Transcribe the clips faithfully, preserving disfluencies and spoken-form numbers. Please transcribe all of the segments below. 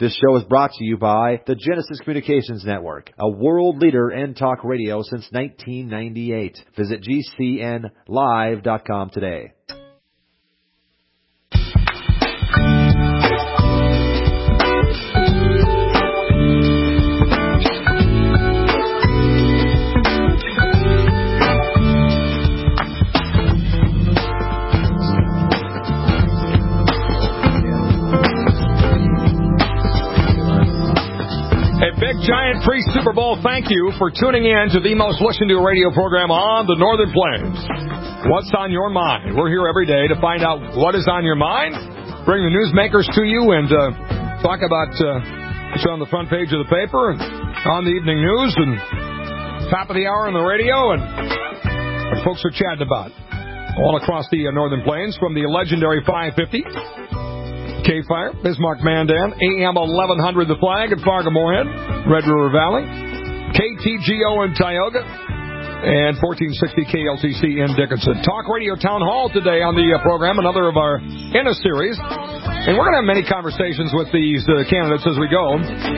This show is brought to you by the Genesis Communications Network, a world leader in talk radio since nineteen ninety-eight. Visit G C N live dot com today. Giant pre-Super Bowl thank you for tuning in to the most listened to radio program on the Northern Plains. What's on your mind? We're here every day to find out what is on your mind, bring the newsmakers to you, and uh, talk about uh, what's on the front page of the paper and on the evening news and top of the hour on the radio and what folks are chatting about all across the uh, Northern Plains from the legendary five fifty. K-Fire, Bismarck Mandan, A M eleven hundred The Flag at Fargo Moorhead, Red River Valley, K T G O in Tioga, and fourteen sixty K L T C in Dickinson. Talk Radio Town Hall today on the uh, program, another of our in a series. And we're going to have many conversations with these uh, candidates as we go.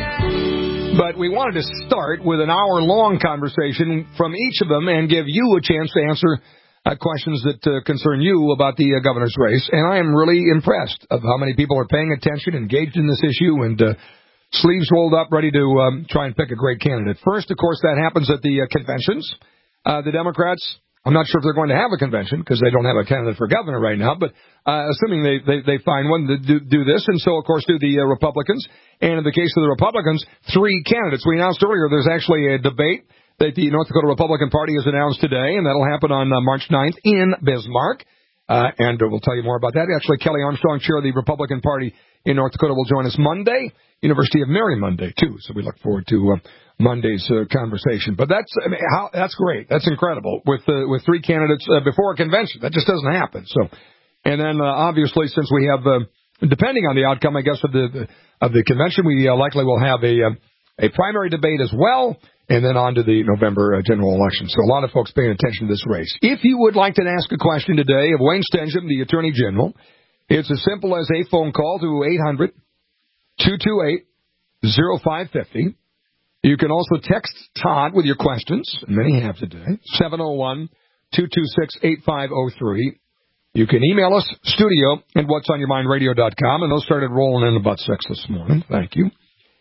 But we wanted to start with an hour-long conversation from each of them and give you a chance to answer Uh, questions that uh, concern you about the uh, governor's race, and I am really impressed of how many people are paying attention, engaged in this issue, and uh, sleeves rolled up, ready to um, try and pick a great candidate. First, of course, that happens at the uh, conventions. Uh, the Democrats, I'm not sure if they're going to have a convention because they don't have a candidate for governor right now, but uh, assuming they, they, they find one to do, do this, and so, of course, do the uh, Republicans. And in the case of the Republicans, three candidates. We announced earlier there's actually a debate that the North Dakota Republican Party has announced today, and that'll happen on uh, March ninth in Bismarck. Uh, and uh, we'll tell you more about that. Actually, Kelly Armstrong, chair of the Republican Party in North Dakota, will join us Monday. University of Mary Monday, too. So we look forward to uh, Monday's uh, conversation. But that's I mean, how, that's great. That's incredible. With uh, with three candidates uh, before a convention. That just doesn't happen. So, And then, uh, obviously, since we have, uh, depending on the outcome, I guess, of the, the of the convention, we uh, likely will have a, uh, a primary debate as well. And then on to the November uh, general election. So a lot of folks paying attention to this race. If you would like to ask a question today of Wayne Stensham, the Attorney General, it's as simple as a phone call to eight hundred, two two eight, oh five five oh. You can also text Todd with your questions, many have today, seven oh one, two two six, eight five oh three. You can email us, studio at whats on your mind radio dot com, and those started rolling in about six this morning. Thank you.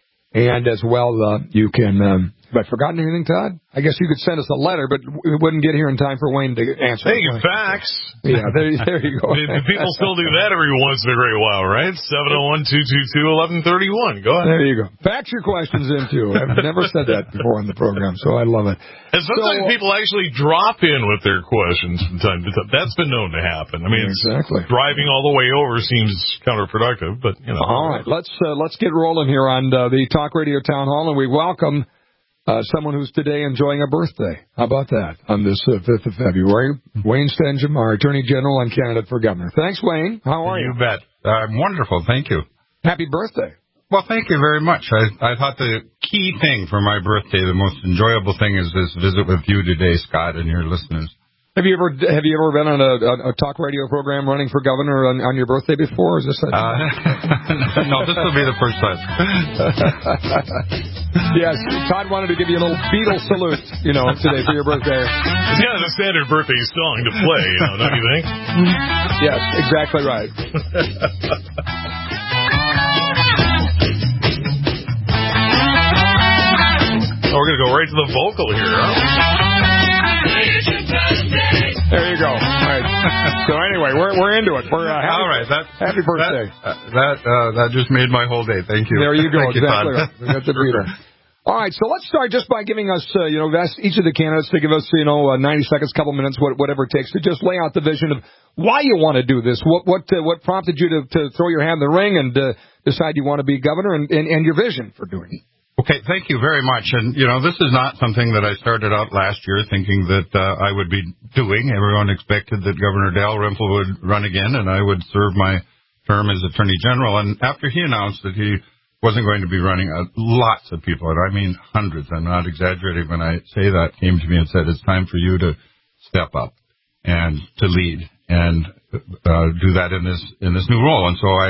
And as well, uh, you can... Um, Have I forgotten anything, Todd? I guess you could send us a letter, but we wouldn't get here in time for Wayne to answer. Hey, fax. Yeah, there, there you go. People still do that every once in a great while, right? seven oh one, two two two, eleven thirty-one. Go ahead. There you go. Fax your questions in, too. I've never said that before on the program, so I love it. And sometimes so, people actually drop in with their questions from time to time. That's been known to happen. I mean, exactly. Driving all the way over seems counterproductive, but, you know. All right, let's, uh, let's get rolling here on uh, the Talk Radio Town Hall, and we welcome... Uh, someone who's today enjoying a birthday. How about that? On this uh, fifth of February. Wayne Stensham, our Attorney General and candidate for governor. Thanks, Wayne. How are you? You bet. I'm wonderful. Thank you. Happy birthday. Well, thank you very much. I, I thought the key thing for my birthday, the most enjoyable thing, is this visit with you today, Scott, and your listeners. Have you ever have you ever been on a, a, a talk radio program running for governor on, on your birthday before? Is this a... uh, no, this will be the first time. Yes, Todd wanted to give you a little Beatles salute, you know, today for your birthday. It's kind of a standard birthday song to play, you know, don't you think? Yes, exactly right. Oh, we're going to go right to the vocal here, huh? There you go. All right. So anyway, we're we're into it. We're uh, happy, all right. That, happy birthday. That uh, that, uh, that just made my whole day. Thank you. There you go. Thank exactly you, right. We got the Beatles. All right. So let's start just by giving us, uh, you know, ask each of the candidates to give us, you know, uh, ninety seconds, couple minutes, what, whatever it takes to just lay out the vision of why you want to do this. What what uh, what prompted you to, to throw your hand in the ring and uh, decide you want to be governor, and, and, and your vision for doing it. Okay, thank you very much. And, you know, this is not something that I started out last year thinking that uh, I would be doing. Everyone expected that Governor Dalrymple would run again and I would serve my term as Attorney General. And after he announced that he wasn't going to be running, uh, lots of people, and I mean hundreds, I'm not exaggerating when I say that, came to me and said, it's time for you to step up and to lead. And uh, do that in this in this new role. And so I,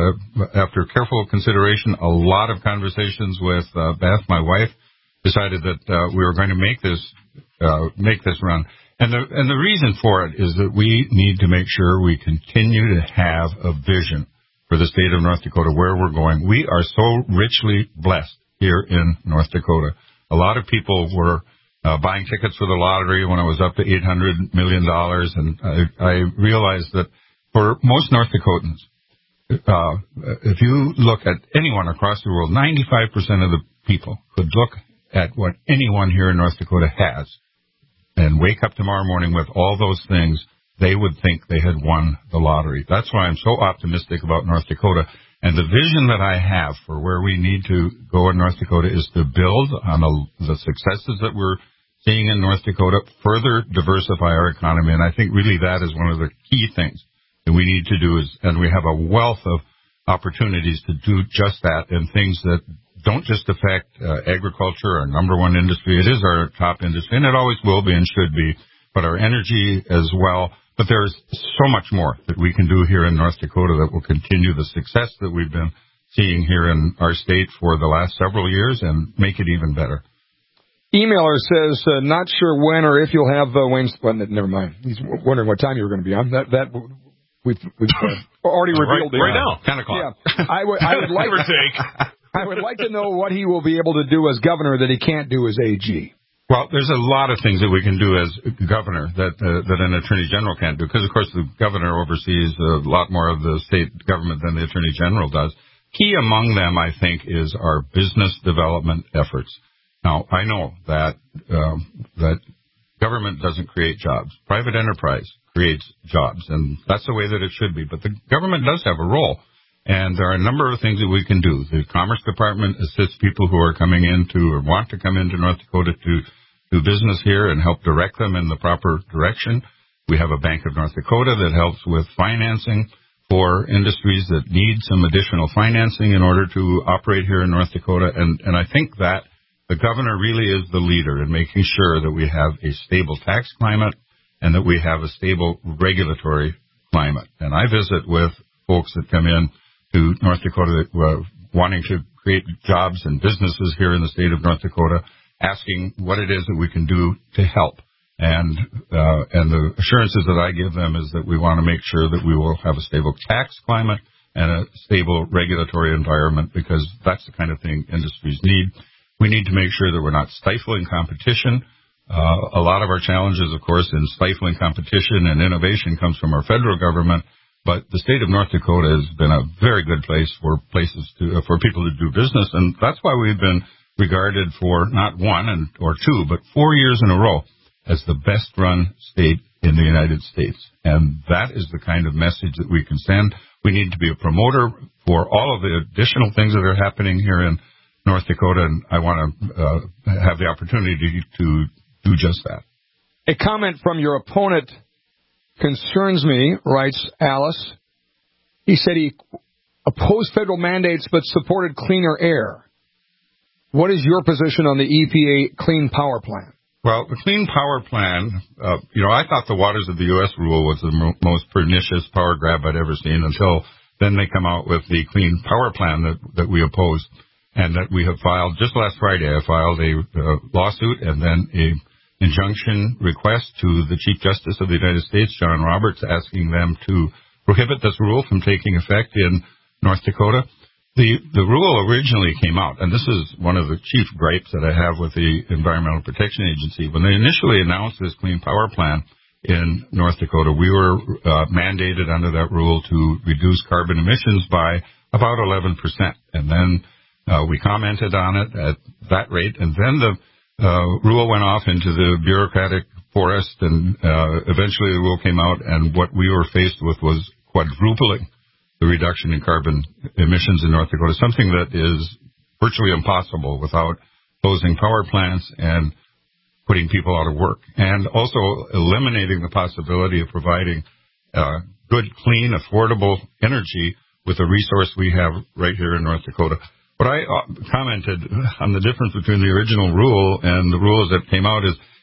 uh, after careful consideration, a lot of conversations with uh, Beth, my wife, decided that uh, we were going to make this uh, make this run. And the and the reason for it is that we need to make sure we continue to have a vision for the state of North Dakota, where we're going. We are so richly blessed here in North Dakota. A lot of people were uh, buying tickets for the lottery when it was up to eight hundred million dollars, and I, I realized that for most North Dakotans, uh, if you look at anyone across the world, ninety-five percent of the people could look at what anyone here in North Dakota has and wake up tomorrow morning with all those things, they would think they had won the lottery. That's why I'm so optimistic about North Dakota. And the vision that I have for where we need to go in North Dakota is to build on the, the successes that we're seeing in North Dakota, further diversify our economy. And I think really that is one of the key things that we need to do is, and we have a wealth of opportunities to do just that, and things that don't just affect uh, agriculture, our number one industry. It is our top industry, and it always will be and should be, but our energy as well. But there's so much more that we can do here in North Dakota that will continue the success that we've been seeing here in our state for the last several years and make it even better. Emailer says, uh, not sure when or if you'll have uh, Wayne. Well, never mind. He's wondering what time you were going to be on. That that we've, we've uh, already revealed right, right uh, now, ten o'clock. Yeah, I would I would like Give or take. I would like to know what he will be able to do as governor that he can't do as A G. Well, there's a lot of things that we can do as governor that uh, that an attorney general can't do, because, of course, the governor oversees a lot more of the state government than the attorney general does. Key among them, I think, is our business development efforts. Now, I know that um, that government doesn't create jobs. Private enterprise creates jobs, and that's the way that it should be. But the government does have a role, and there are a number of things that we can do. The Commerce Department assists people who are coming into or want to come into North Dakota to do business here and help direct them in the proper direction. We have a Bank of North Dakota that helps with financing for industries that need some additional financing in order to operate here in North Dakota. And, and I think that the governor really is the leader in making sure that we have a stable tax climate and that we have a stable regulatory climate. And I visit with folks that come in to North Dakota that were wanting to create jobs and businesses here in the state of North Dakota, asking what it is that we can do to help. And uh, and the assurances that I give them is that we want to make sure that we will have a stable tax climate and a stable regulatory environment, because that's the kind of thing industries need. We need to make sure that we're not stifling competition. Uh, a lot of our challenges, of course, in stifling competition and innovation comes from our federal government, but the state of North Dakota has been a very good place for places to uh, for people to do business, and that's why we've been regarded for not one and or two, but four years in a row as the best-run state in the United States. And that is the kind of message that we can send. We need to be a promoter for all of the additional things that are happening here in North Dakota, and I want to uh, have the opportunity to do just that. A comment from your opponent concerns me, writes Alice. He said he opposed federal mandates but supported cleaner air. What is your position on the E P A Clean Power Plan? Well, the Clean Power Plan, uh, you know, I thought the Waters of the U S rule was the mo- most pernicious power grab I'd ever seen, until then they come out with the Clean Power Plan that, that we opposed and that we have filed. Just last Friday, I filed a uh, lawsuit and then a injunction request to the Chief Justice of the United States, John Roberts, asking them to prohibit this rule from taking effect in North Dakota. The the rule originally came out, and this is one of the chief gripes that I have with the Environmental Protection Agency. When they initially announced this Clean Power Plan in North Dakota, we were uh, mandated under that rule to reduce carbon emissions by about eleven percent. And then uh, we commented on it at that rate, and then the uh, rule went off into the bureaucratic forest, and uh, eventually the rule came out, and what we were faced with was quadrupling the reduction in carbon emissions in North Dakota, something that is virtually impossible without closing power plants and putting people out of work, and also eliminating the possibility of providing uh, good, clean, affordable energy with a resource we have right here in North Dakota. What I commented on the difference between the original rule and the rules that came out is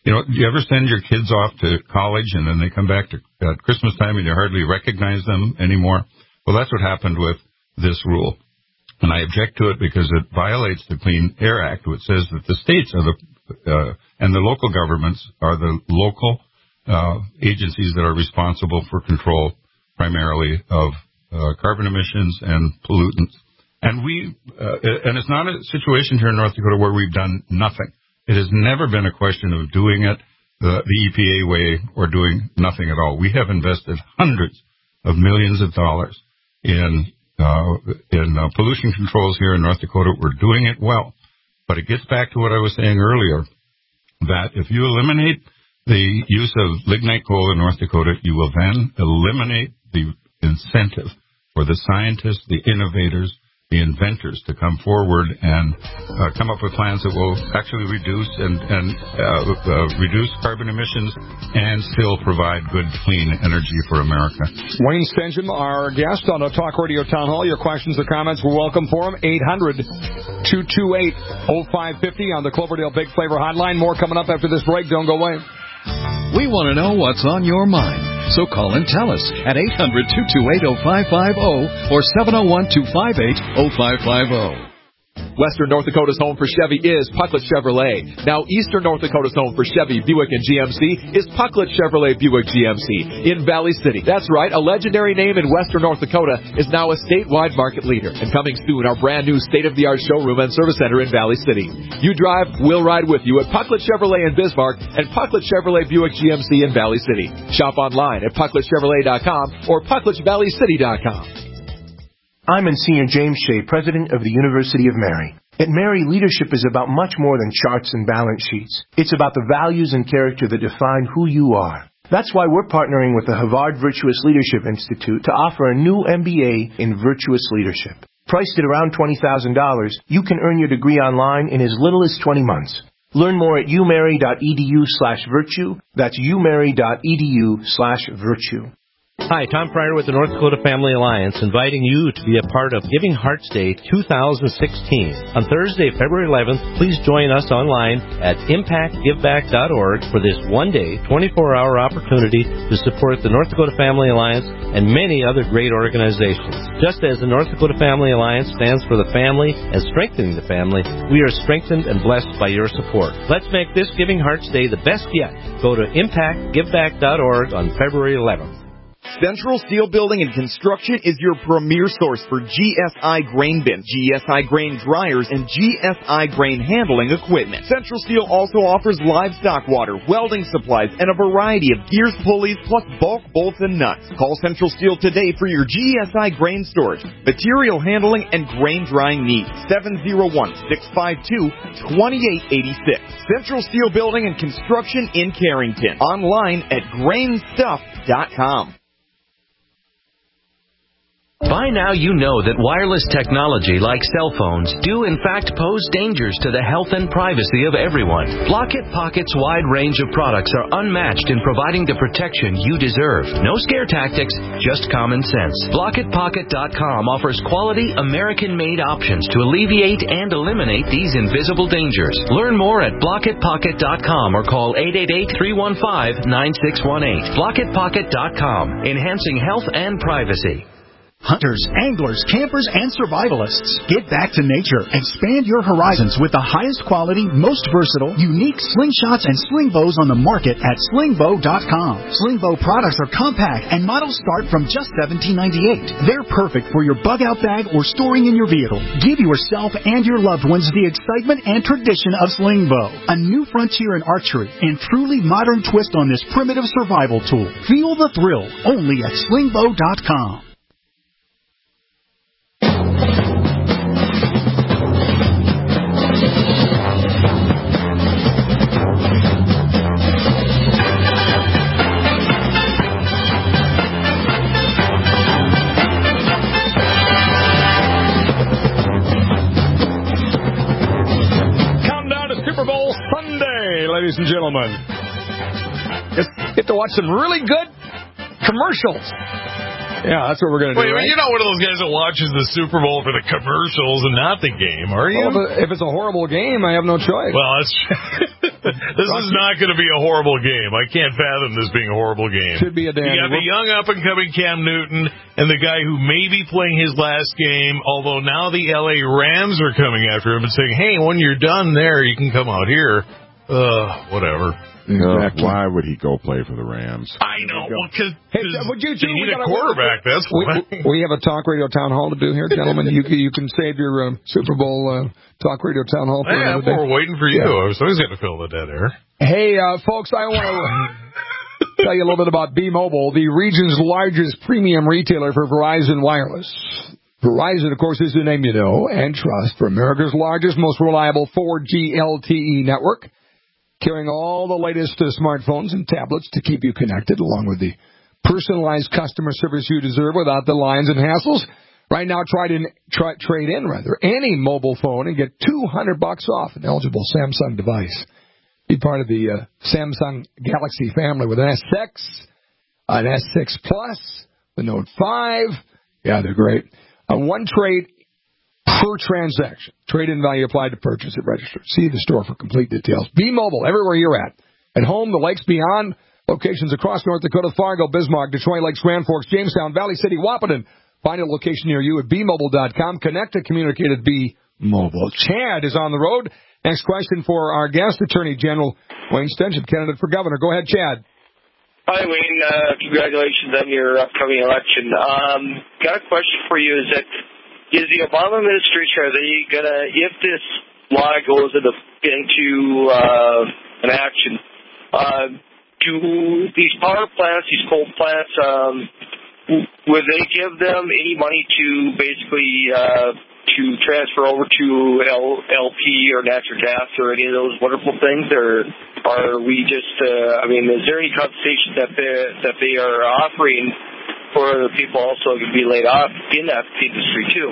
You know, do you ever send your kids off to college and then they come back to at Christmas time and you hardly recognize them anymore? Well, that's what happened with this rule. And I object to it because it violates the Clean Air Act, which says that the states are the, uh, and the local governments are the local, uh, agencies that are responsible for control primarily of, uh, carbon emissions and pollutants. And we, uh, and it's not a situation here in North Dakota where we've done nothing. It has never been a question of doing it the, the E P A way or doing nothing at all. We have invested hundreds of millions of dollars in Uh, in uh, pollution controls here in North Dakota. We're doing it well. But it gets back to what I was saying earlier, that if you eliminate the use of lignite coal in North Dakota, you will then eliminate the incentive for the scientists, the innovators, the inventors to come forward and uh, come up with plans that will actually reduce and, and uh, uh, reduce carbon emissions and still provide good, clean energy for America. Wayne Stengham, our guest on the Talk Radio Town Hall. Your questions or comments, we're welcome for them. eight hundred, two two eight, oh five five oh on the Cloverdale Big Flavor Hotline. More coming up after this break. Don't go away. We want to know what's on your mind. So call and tell us at eight hundred, two two eight, oh five five oh or seven oh one, two five eight, oh five five oh. Western North Dakota's home for Chevy is Pucklet Chevrolet. Now, Eastern North Dakota's home for Chevy, Buick, and G M C is Pucklet Chevrolet Buick G M C in Valley City. That's right, a legendary name in Western North Dakota is now a statewide market leader. And coming soon, our brand new state-of-the-art showroom and service center in Valley City. You drive, we'll ride with you at Pucklet Chevrolet in Bismarck and Pucklet Chevrolet Buick G M C in Valley City. Shop online at pucklet chevrolet dot com or pucklet valley city dot com. I'm Monsignor James Shea, President of the University of Mary. At Mary, leadership is about much more than charts and balance sheets. It's about the values and character that define who you are. That's why we're partnering with the Havard Virtuous Leadership Institute to offer a new M B A in Virtuous Leadership. Priced at around twenty thousand dollars, you can earn your degree online in as little as twenty months. Learn more at umary.edu slash virtue. That's umary.edu slash virtue. Hi, Tom Pryor with the North Dakota Family Alliance, inviting you to be a part of Giving Hearts Day two thousand sixteen. On Thursday, February eleventh, please join us online at impact give back dot org for this one-day, twenty-four hour opportunity to support the North Dakota Family Alliance and many other great organizations. Just as the North Dakota Family Alliance stands for the family and strengthening the family, we are strengthened and blessed by your support. Let's make this Giving Hearts Day the best yet. Go to impact give back dot org on February eleventh. Central Steel Building and Construction is your premier source for G S I grain bins, G S I grain dryers, and G S I grain handling equipment. Central Steel also offers livestock water, welding supplies, and a variety of gears, pulleys, plus bulk bolts and nuts. Call Central Steel today for your G S I grain storage, material handling, and grain drying needs. seven oh one, six five two, two eight eight six. Central Steel Building and Construction in Carrington. Online at grain stuff dot com. By now you know that wireless technology like cell phones do in fact pose dangers to the health and privacy of everyone. Blockit Pocket's wide range of products are unmatched in providing the protection you deserve. No scare tactics, just common sense. Blockit Pocket dot com offers quality American-made options to alleviate and eliminate these invisible dangers. Learn more at Blockit Pocket dot com or call eight eight eight, three one five, nine six one eight. Blockit Pocket dot com, enhancing health and privacy. Hunters, anglers, campers, and survivalists. Get back to nature. Expand your horizons with the highest quality, most versatile, unique slingshots and sling bows on the market at sling bow dot com. Sling bow products are compact and models start from just seventeen ninety-eight. They're perfect for your bug out bag or storing in your vehicle. Give yourself and your loved ones the excitement and tradition of sling bow. A new frontier in archery and truly modern twist on this primitive survival tool. Feel the thrill only at sling bow dot com. Ladies and gentlemen, just get to watch some really good commercials. Yeah, that's what we're going to do. Wait, right? You're not one of those guys that watches the Super Bowl for the commercials and not the game, are you? Well, if it's a horrible game, I have no choice. Well, that's This is not going to be a horrible game. I can't fathom this being a horrible game. Should be a damn. You got the young up-and-coming Cam Newton and the guy who may be playing his last game, although now the L A Rams are coming after him and saying, hey, when you're done there, you can come out here. Uh, whatever. Exactly. Uh, why would he go play for the Rams? I know. Well, cause, hey, would you, you need a quarterback. That's why. We, we have a talk radio town hall to do here, gentlemen. You you can save your um, Super Bowl uh, talk radio town hall for hey, another day. We're waiting for you. Yeah. So he's going to fill the dead air. Hey, uh, folks, I want to tell you a little bit about B-Mobile, the region's largest premium retailer for Verizon Wireless. Verizon, of course, is the name you know and trust for America's largest, most reliable four G L T E network, carrying all the latest uh, smartphones and tablets to keep you connected, along with the personalized customer service you deserve without the lines and hassles. Right now, try to try, trade in, rather, any mobile phone and get two hundred bucks off an eligible Samsung device. Be part of the uh, Samsung Galaxy family with an S six, an S six Plus, the Note five. Yeah, they're great. Uh, one trade per transaction. Trade-in value applied to purchase at register. See the store for complete details. B-Mobile, everywhere you're at. At home, the lakes beyond, locations across North Dakota, Fargo, Bismarck, Detroit Lakes, Grand Forks, Jamestown, Valley City, Wahpeton. Find a location near you at b mobile dot com. Connect to communicate at B-Mobile. Chad is on the road. Next question for our guest, Attorney General Wayne Stenson, candidate for governor. Go ahead, Chad. Hi, Wayne. Uh, congratulations on your upcoming election. Um, got a question for you. Is that is the Obama administration, are they going to, if this law goes into, into uh, an action, uh, do these power plants, these coal plants, um, would they give them any money to basically uh, to transfer over to L, LP or natural gas or any of those wonderful things, or are we just? Uh, I mean, is there any compensation that they that they are offering for the people also to be laid off in that industry too?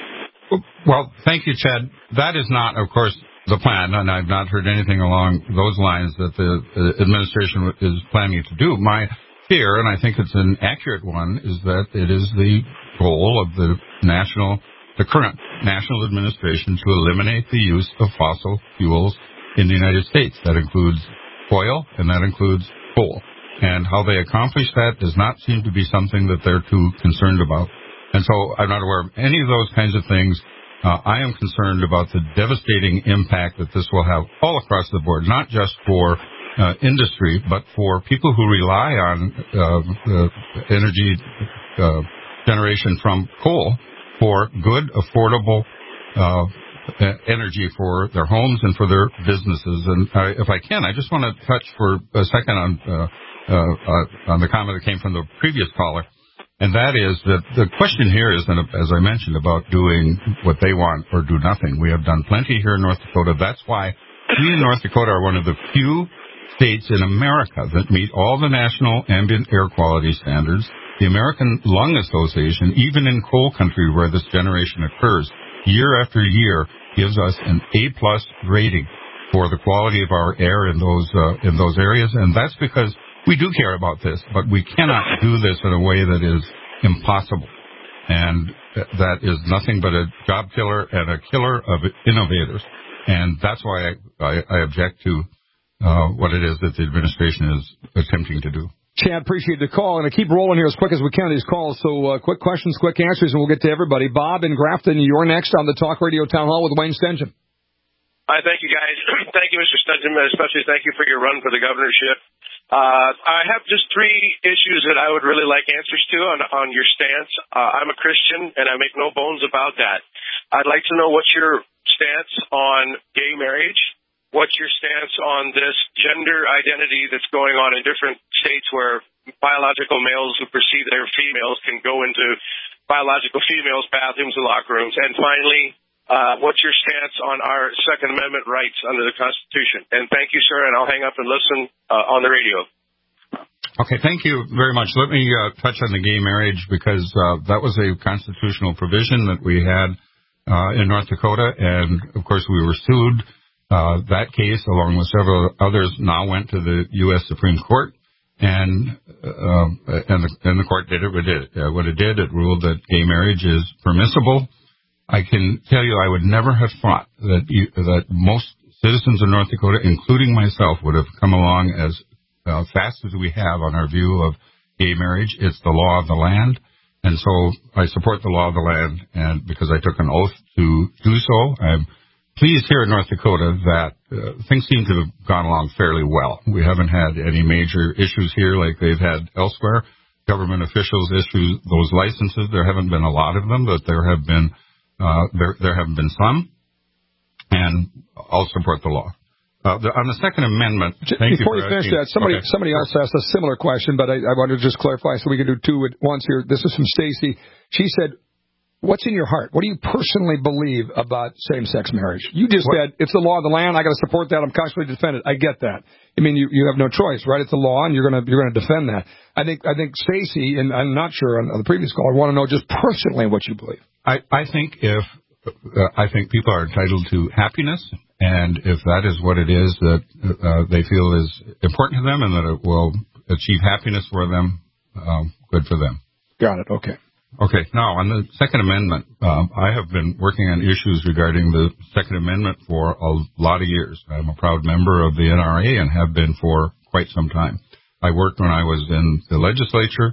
Well, thank you, Chad. That is not, of course, the plan, and I've not heard anything along those lines that the uh, administration is planning to do. My fear, and I think it's an accurate one, is that it is the goal of the national, the current national administration to eliminate the use of fossil fuels in the United States. That includes oil and that includes coal. And how they accomplish that does not seem to be something that they're too concerned about. And so I'm not aware of any of those kinds of things. Uh, I am concerned about the devastating impact that this will have all across the board, not just for Uh, industry, but for people who rely on uh, uh, energy uh, generation from coal for good, affordable uh, energy for their homes and for their businesses. And I, if I can, I just want to touch for a second on uh, uh, uh, on the comment that came from the previous caller, and that is that the question here is, as I mentioned, about doing what they want or do nothing. We have done plenty here in North Dakota. That's why we in North Dakota are one of the few states in America that meet all the national ambient air quality standards. The American Lung Association, even in coal country where this generation occurs, year after year gives us an A-plus rating for the quality of our air in those uh, in those areas, and that's because we do care about this, but we cannot do this in a way that is impossible. And that is nothing but a job killer and a killer of innovators. And that's why I, I, I object to Uh, what it is that the administration is attempting to do. Chad, appreciate the call. And to keep rolling here as quick as we can, these calls. So uh, quick questions, quick answers, and we'll get to everybody. Bob in Grafton, you're next on the Talk Radio Town Hall with Wayne Stenson. Hi, thank you, guys. Thank you, Mister Stenson, especially thank you for your run for the governorship. Uh, I have just three issues that I would really like answers to on, on your stance. Uh, I'm a Christian, and I make no bones about that. I'd like to know what's your stance on gay marriage. What's your stance on this gender identity that's going on in different states where biological males who perceive they're females can go into biological females' bathrooms and locker rooms? And finally, uh, what's your stance on our Second Amendment rights under the Constitution? And thank you, sir, and I'll hang up and listen uh, on the radio. Okay, thank you very much. Let me uh, touch on the gay marriage because uh, that was a constitutional provision that we had uh, in North Dakota, and, of course, we were sued. Uh, that case, along with several others, now went to the U S Supreme Court, and uh, and, the, and the court did it. What it did. Uh, what it did, it ruled that gay marriage is permissible. I can tell you, I would never have thought that you, that most citizens of North Dakota, including myself, would have come along as uh, fast as we have on our view of gay marriage. It's the law of the land. And so I support the law of the land, and because I took an oath to do so, I'm pleased here in North Dakota that uh, things seem to have gone along fairly well. We haven't had any major issues here like they've had elsewhere. Government officials issue those licenses. There haven't been a lot of them, but there have been uh, there there have been some, and I'll support the law. Uh, the, on the Second Amendment, thank before you, you finish that, somebody okay. somebody else asked a similar question, but I, I wanted to just clarify so we can do two at once here. This is from Stacy. She said, "What's in your heart? What do you personally believe about same-sex marriage?" You just what? said it's the law of the land. I got to support that. I'm constantly defend it. I get that. I mean, you, you have no choice, right? It's the law, and you're gonna you're gonna defend that. I think I think Stacy, and I'm not sure on, on the previous caller, want to know just personally what you believe. I, I think if uh, I think people are entitled to happiness. And if that is what it is that uh, they feel is important to them and that it will achieve happiness for them, um, good for them. Got it. Okay. Okay. Now, on the Second Amendment, um, I have been working on issues regarding the Second Amendment for a lot of years. I'm a proud member of the N R A and have been for quite some time. I worked when I was in the legislature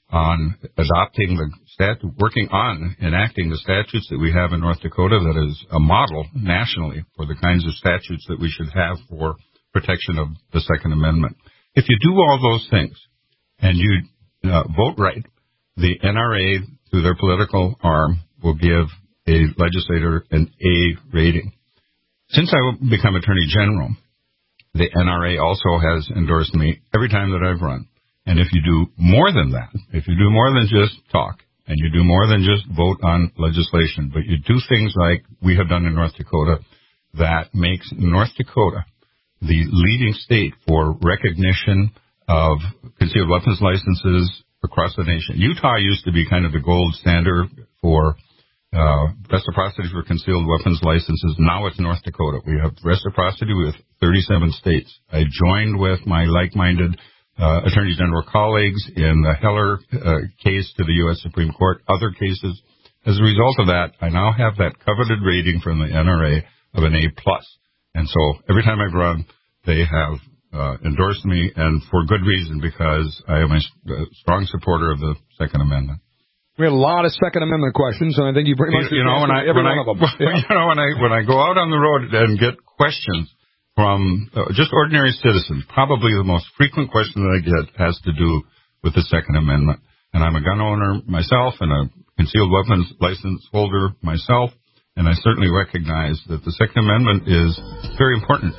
on adopting the stat, working on enacting the statutes that we have in North Dakota that is a model nationally for the kinds of statutes that we should have for protection of the Second Amendment. If you do all those things and you uh, vote right, the N R A, through their political arm, will give a legislator an A rating. Since I become Attorney General, the N R A also has endorsed me every time that I've run. And if you do more than that, if you do more than just talk, and you do more than just vote on legislation, but you do things like we have done in North Dakota that makes North Dakota the leading state for recognition of concealed weapons licenses across the nation. Utah used to be kind of the gold standard for uh, reciprocity for concealed weapons licenses. Now it's North Dakota. We have reciprocity with thirty-seven states. I joined with my like-minded Uh, Attorney General colleagues in the Heller uh, case to the U S Supreme Court, other cases. As a result of that, I now have that coveted rating from the N R A of an A plus. And so every time I've run, they have uh, endorsed me, and for good reason, because I am a strong supporter of the Second Amendment. We had a lot of Second Amendment questions, and I think you pretty much you, you know when I every when one I, of them. Yeah. You know when I when I go out on the road and get questions from uh, just ordinary citizens, probably the most frequent question that I get has to do with the Second Amendment. And I'm a gun owner myself and a concealed weapons license holder myself, and I certainly recognize that the Second Amendment is very important.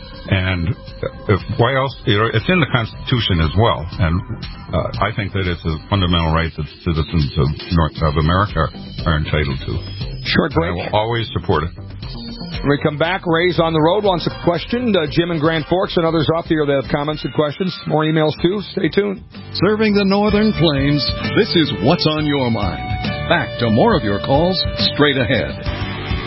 And if, why else? You know, it's in the Constitution as well, and uh, I think that it's a fundamental right that citizens of North of America are entitled to. Short break. And I will always support it. When we come back, Ray's on the road wants a question. Uh, Jim and Grand Forks and others up here that have comments and questions. More emails, too. Stay tuned. Serving the Northern Plains, this is What's on Your Mind. Back to more of your calls straight ahead.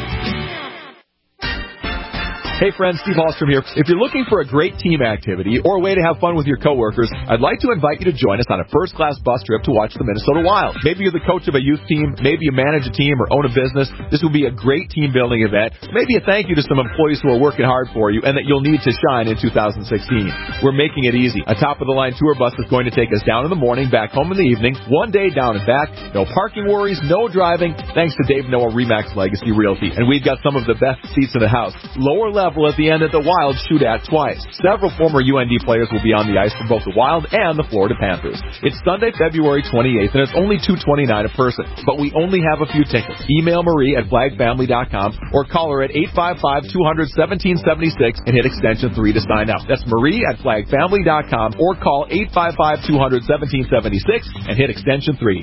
Hey friends, Steve Hallstrom here. If you're looking for a great team activity or a way to have fun with your coworkers, I'd like to invite you to join us on a first-class bus trip to watch the Minnesota Wild. Maybe you're the coach of a youth team, maybe you manage a team or own a business. This will be a great team-building event. Maybe a thank you to some employees who are working hard for you and that you'll need to shine in two thousand sixteen. We're making it easy. A top-of-the-line tour bus is going to take us down in the morning, back home in the evening, one day down and back. No parking worries, no driving, thanks to Dave Noah Remax Legacy Realty. And we've got some of the best seats in the house. Lower level at the end at the Wild shoot at twice. Several former U N D players will be on the ice for both the Wild and the Florida Panthers. It's Sunday, February twenty-eighth, and it's only two twenty-nine a person. But we only have a few tickets. Email Marie at flag family dot com or call her at eight five five, two hundred, seventeen seventy-six and hit extension three to sign up. That's Marie at flag family dot com or call eight five five, two hundred, seventeen seventy-six and hit extension three.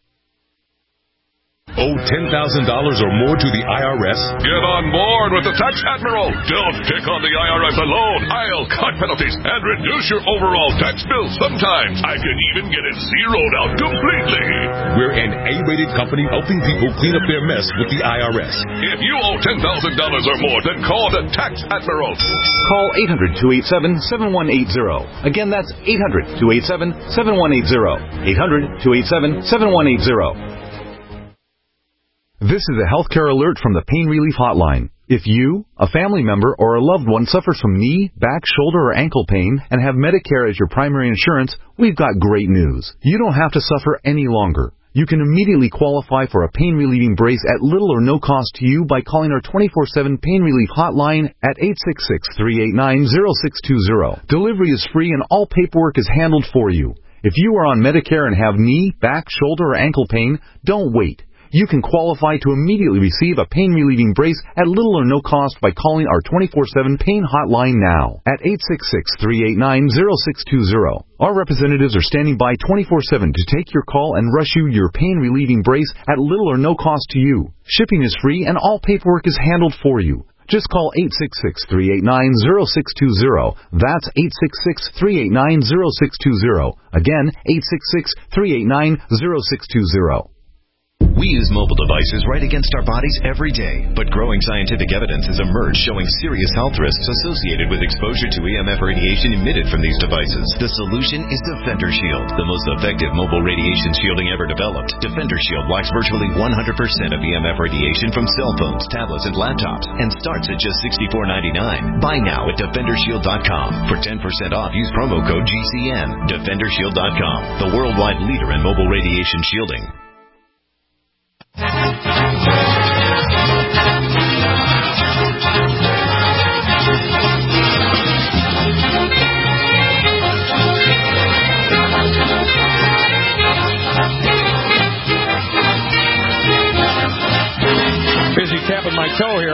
Owe ten thousand dollars or more to the I R S? Get on board with the Tax Admiral. Don't take on the I R S alone. I'll cut penalties and reduce your overall tax bill. Sometimes I can even get it zeroed out completely. We're an A-rated company helping people clean up their mess with the I R S. If you owe ten thousand dollars or more, then call the Tax Admiral. Call eight hundred, two eight seven, seven one eight zero. Again, that's eight hundred, two eight seven, seven one eight zero. eight hundred, two eight seven, seven one eight zero. This is a healthcare alert from the Pain Relief Hotline. If you, a family member, or a loved one suffers from knee, back, shoulder, or ankle pain and have Medicare as your primary insurance, we've got great news. You don't have to suffer any longer. You can immediately qualify for a pain-relieving brace at little or no cost to you by calling our twenty-four seven Pain Relief Hotline at eight six six, three eight nine, zero six two zero. Delivery is free and all paperwork is handled for you. If you are on Medicare and have knee, back, shoulder, or ankle pain, don't wait. You can qualify to immediately receive a pain-relieving brace at little or no cost by calling our twenty-four seven Pain Hotline now at eight six six, three eight nine, zero six two zero. Our representatives are standing by twenty-four seven to take your call and rush you your pain-relieving brace at little or no cost to you. Shipping is free and all paperwork is handled for you. Just call eight six six, three eight nine, zero six two zero. That's eight six six, three eight nine, zero six two zero. Again, eight six six, three eight nine, zero six two zero. We use mobile devices right against our bodies every day, but growing scientific evidence has emerged showing serious health risks associated with exposure to E M F radiation emitted from these devices. The solution is Defender Shield, the most effective mobile radiation shielding ever developed. Defender Shield blocks virtually one hundred percent of E M F radiation from cell phones, tablets, and laptops, and starts at just sixty-four ninety-nine. Buy now at defender shield dot com. For ten percent off, use promo code G C N. defender shield dot com, the worldwide leader in mobile radiation shielding. Busy tapping my toe here.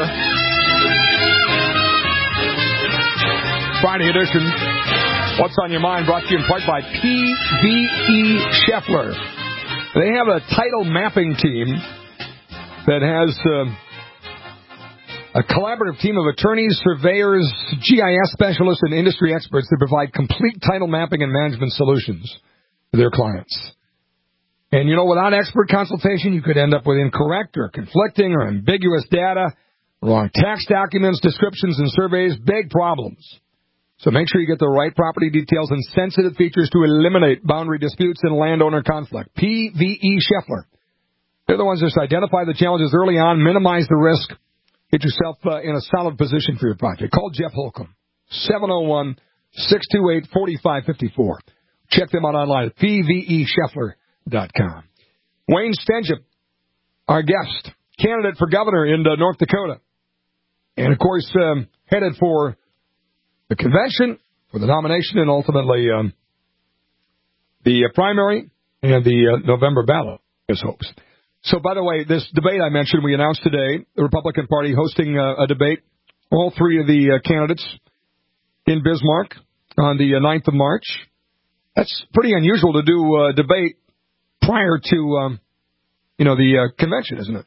Friday edition. What's on Your Mind? Brought to you in part by P V E Scheffler. They have a title mapping team that has uh, a collaborative team of attorneys, surveyors, G I S specialists, and industry experts that provide complete title mapping and management solutions to their clients. And, you know, without expert consultation, you could end up with incorrect or conflicting or ambiguous data, wrong tax documents, descriptions, and surveys, big problems. So make sure you get the right property details and sensitive features to eliminate boundary disputes and landowner conflict. P V E Scheffler. They're the ones that identify the challenges early on, minimize the risk, get yourself uh, in a solid position for your project. Call Jeff Holcomb, seven oh one, six two eight, four five five four. Check them out online at P V E Scheffler dot com. Wayne Stenjip, our guest, candidate for governor in uh, North Dakota. And, of course, um, headed for the convention, for the nomination, and ultimately um, the uh, primary and the uh, November ballot, his hopes. So, by the way, this debate I mentioned, we announced today, the Republican Party hosting uh, a debate, all three of the uh, candidates in Bismarck on the uh, ninth of March. That's pretty unusual to do a debate prior to, um, you know, the uh, convention, isn't it?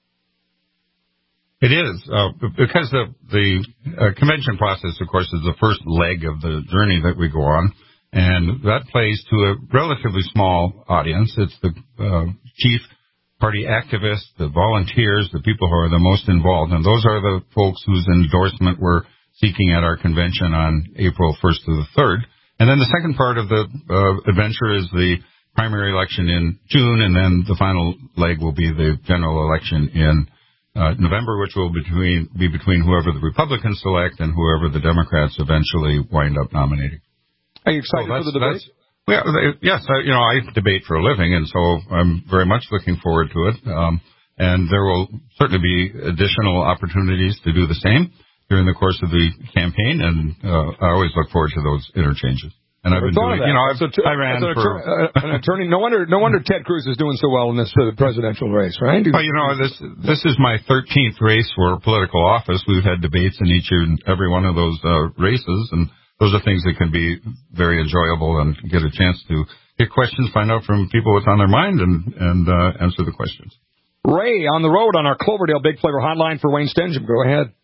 It is, uh, because the, the uh, convention process, of course, is the first leg of the journey that we go on, and that plays to a relatively small audience. It's the uh, chief party activists, the volunteers, the people who are the most involved, and those are the folks whose endorsement we're seeking at our convention on April first to the third. And then the second part of the uh, adventure is the primary election in June, and then the final leg will be the general election in Uh, November, which will between, be between whoever the Republicans select and whoever the Democrats eventually wind up nominating. Are you excited so for the debate? Yeah, yes, uh, you know, I debate for a living, and so I'm very much looking forward to it. Um, and there will certainly be additional opportunities to do the same during the course of the campaign, and uh, I always look forward to those interchanges. And I've been doing, you know, I've, t- I ran an for attorney, uh, an attorney. No wonder, no wonder Ted Cruz is doing so well in this uh, presidential race, right? Well, you know, this this is my thirteenth race for political office. We've had debates in each and every one of those uh, races, and those are things that can be very enjoyable and get a chance to get questions, find out from people what's on their mind, and and uh, answer the questions. Ray on the road on our Cloverdale Big Flavor hotline for Wayne Stenjip. Go ahead.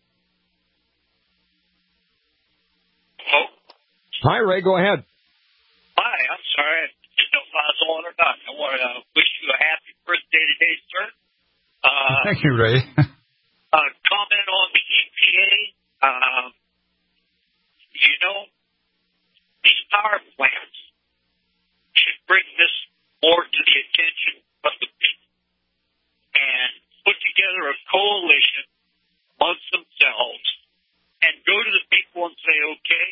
Hello? Hi, Ray. Go ahead. Hi, I'm sorry. I didn't know if I was on or not. I want to uh, wish you a happy birthday today, sir. Uh, Thank you, Ray. uh, comment on the E P A. Uh, you know, these power plants should bring this more to the attention of the people and put together a coalition amongst themselves and go to the people and say, okay,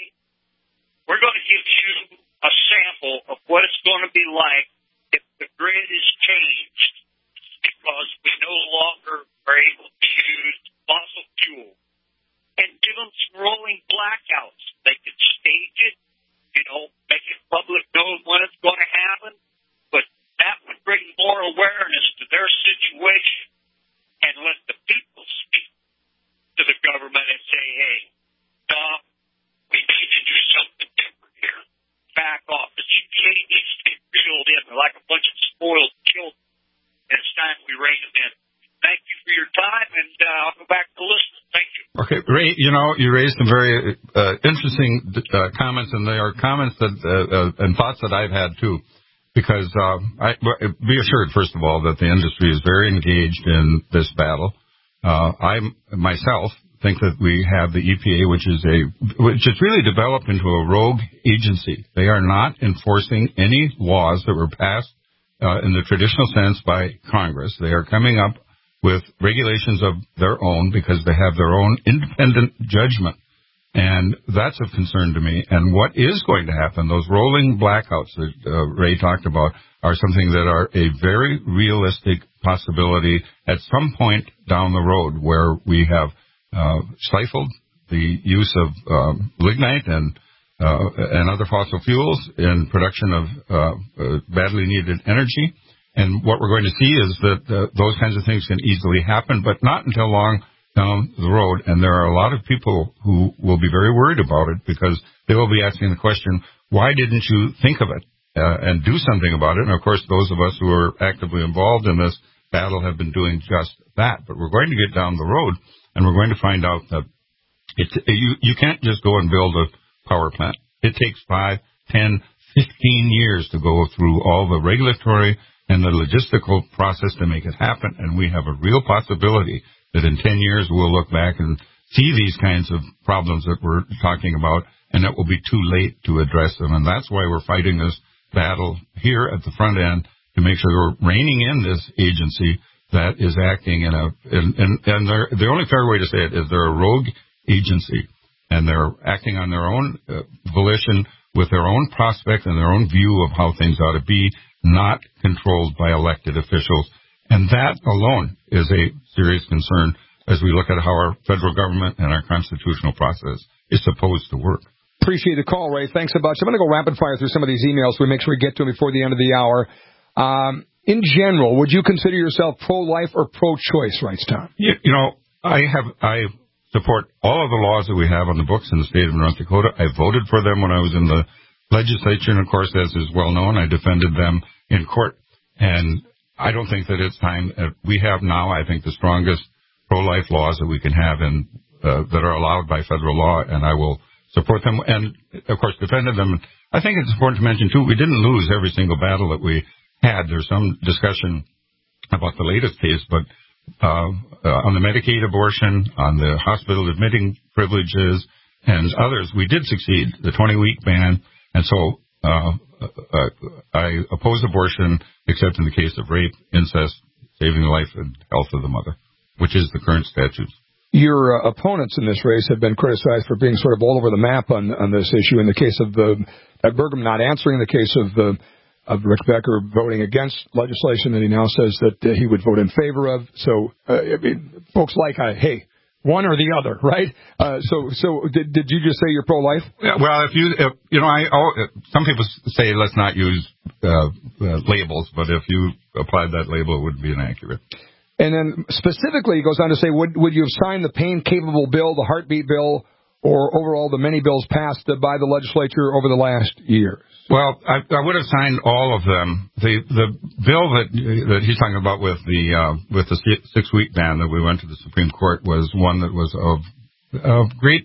we're going to give you a sample of what it's going to be like if the grid is changed because we no longer are able to use fossil fuel, and give them some rolling blackouts. They can stage it, you know, make it public known when it's going to happen, but that would bring more awareness to their situation and let the people speak to the government and say, hey, Tom, we need to do something different here. Back off. The E P A needs to be reeled in. They're like a bunch of spoiled children, and it's time we rein them in. Thank you for your time, and uh, I'll go back to listening. Thank you. Okay, Ray, you know, you raised some very uh, interesting uh, comments, and they are comments that uh, uh, and thoughts that I've had, too, because uh, I, be assured, first of all, that the industry is very engaged in this battle. Uh, I myself think that we have the E P A, which is a which is really developed into a rogue agency. They are not enforcing any laws that were passed uh, in the traditional sense by Congress. They are coming up with regulations of their own because they have their own independent judgment. And that's of concern to me. And what is going to happen, those rolling blackouts that uh, Ray talked about, are something that are a very realistic possibility at some point down the road where we have uh, stifled the use of um, lignite and uh, and other fossil fuels in production of uh, uh, badly needed energy. And what we're going to see is that uh, those kinds of things can easily happen, but not until long down the road. And there are a lot of people who will be very worried about it because they will be asking the question, why didn't you think of it uh, and do something about it? And, of course, those of us who are actively involved in this battle have been doing just that. But we're going to get down the road, and we're going to find out that it's, you, you can't just go and build a power plant. It takes five, ten, fifteen years to go through all the regulatory and the logistical process to make it happen. And we have a real possibility that in ten years we'll look back and see these kinds of problems that we're talking about, and it will be too late to address them. And that's why we're fighting this battle here at the front end to make sure we're reining in this agency that is acting in a, in, in, and they're, the only fair way to say it is they're a rogue agency, and they're acting on their own uh, volition with their own prospects and their own view of how things ought to be, not controlled by elected officials. And that alone is a serious concern as we look at how our federal government and our constitutional process is supposed to work. Appreciate the call, Ray. Thanks a bunch. I'm going to go rapid fire through some of these emails so we make sure we get to them before the end of the hour. Um, in general, would you consider yourself pro-life or pro-choice, writes Tom? You, you know, I have I support all of the laws that we have on the books in the state of North Dakota. I voted for them when I was in the legislature, and, of course, as is well known, I defended them in court. And I don't think that it's time. Uh, we have now, I think, the strongest pro-life laws that we can have and uh, that are allowed by federal law, and I will support them and, of course, defended them. I think it's important to mention, too, we didn't lose every single battle that we had. There's some discussion about the latest case, but uh, uh, on the Medicaid abortion, on the hospital admitting privileges, and others, we did succeed, the twenty-week ban. And so uh, uh, I oppose abortion, except in the case of rape, incest, saving the life and health of the mother, which is the current statute. Your uh, opponents in this race have been criticized for being sort of all over the map on, on this issue. In the case of the uh, Burgum not answering, the case of the of Rick Becker voting against legislation that he now says that uh, he would vote in favor of. So, uh, I mean, folks like, uh, hey, one or the other, right? Uh, so, so did did you just say you're pro-life? Yeah, well, if you, if, you know, I oh, some people say let's not use uh, uh, labels, but if you applied that label, it would be inaccurate. And then specifically, he goes on to say, would would you have signed the pain-capable bill, the heartbeat bill, or overall the many bills passed by the legislature over the last year? Well, I, I would have signed all of them. The the bill that that he's talking about with the uh, with the six week ban that we went to the Supreme Court was one that was of of great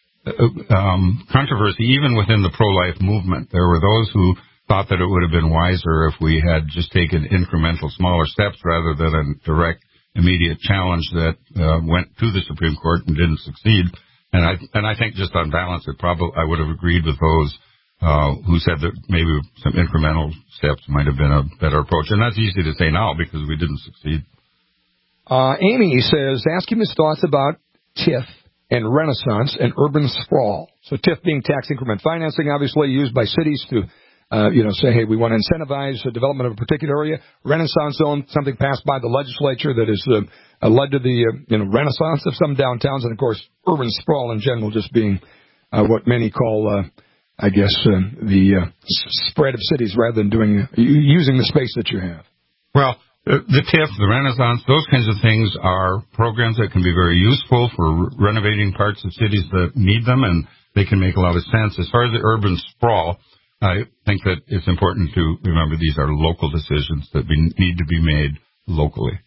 uh, um, controversy, even within the pro-life movement. There were those who thought that it would have been wiser if we had just taken incremental, smaller steps rather than a direct, immediate challenge that uh, went to the Supreme Court and didn't succeed. And I and I think just on balance, it probably I would have agreed with those Uh, who said that maybe some incremental steps might have been a better approach. And that's easy to say now because we didn't succeed. Uh, Amy says, ask him his thoughts about T I F, and Renaissance, and urban sprawl. So T I F being tax increment financing, obviously used by cities to, uh, you know, say, hey, we want to incentivize the development of a particular area. Renaissance zone, something passed by the legislature that has uh, led to the, uh, you know, renaissance of some downtowns, and of course, urban sprawl in general just being uh, what many call, uh, I guess, uh, the uh, spread of cities rather than doing using the space that you have. Well, the T I F, the Renaissance, those kinds of things are programs that can be very useful for renovating parts of cities that need them, and they can make a lot of sense. As far as the urban sprawl, I think that it's important to remember these are local decisions that be, need to be made locally.